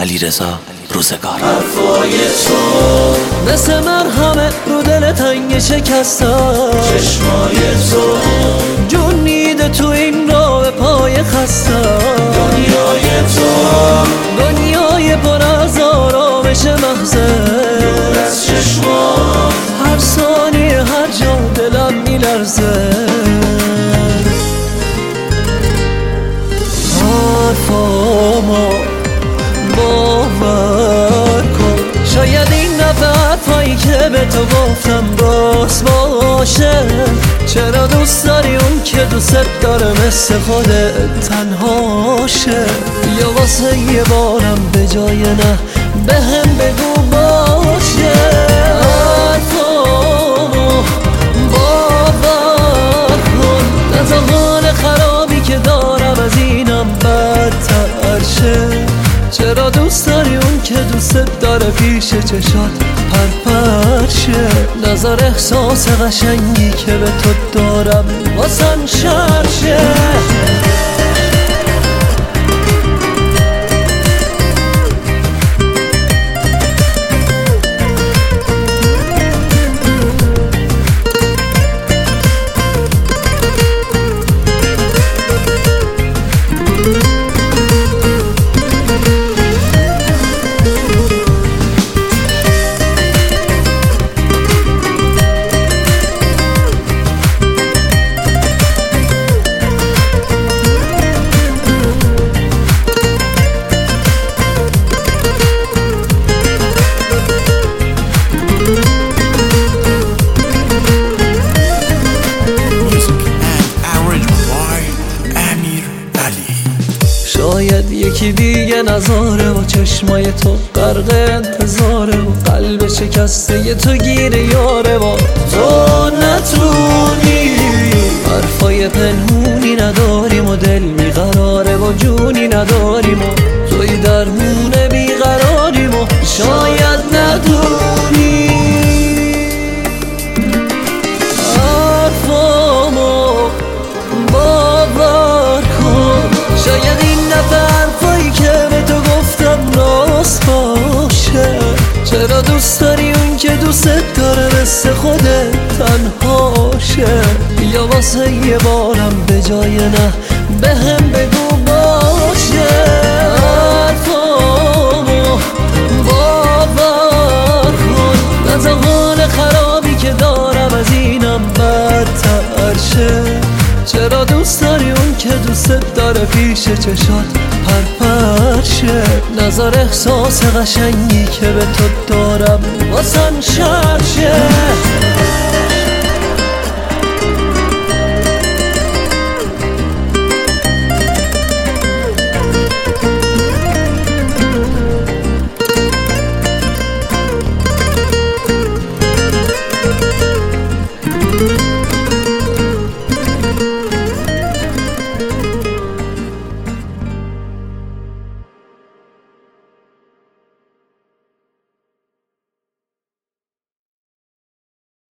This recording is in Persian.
علیرضا روزگار. حرفای تو مثل مرهمه رو دل تنگ شکستم، چشمای تو جون میده تو این راه پای خستم. دنیای تو دنیای پر از آرامش محضه، دور از چشمات هر ثانیه هر جا دلم میلرزه. حرفامو باور کن، شاید این دفعه حرفایی که به تو گفتم راست باشه. چرا دوست داری اون که دوست داره مثل خودت تنهاشه؟ یا واسه یه بارم به جای نه به هم بگو باشه. حرفامو باور کن، نه تا حال خرابی که دارم از اینم بدتر شه. چرا دوست داری اون که دوست داره پیش چشات پرپر شه؟ نظر احساس قشنگی که به تو دارم واسم شر شه. شاید یکی دیگه نظاره و چشمای تو غرق انتظاره و قلب شکسته تو گیر یاره و تو نتونی. حرفای پنهونی نداریم و دل بیقراره و جونی نداریم و توی درمون بیقراریم و شاید ندونی. حرفامو باور کن، شاید این حرفایی که به تو گفتم راست باشه. چرا دوست داری اون که دوست داره مثل خودت تنهاشه؟ یا واسه یه بارم به جای نه به هم بگو باشه. حرفامو باور کن، نه تا حال خرابی که دارم از اینم بدتر شه. چرا دوست داری اون که دوست داره پیش چشات پرپر شه؟ نظر احساس قشنگی که به تو دارم واسم شر شه.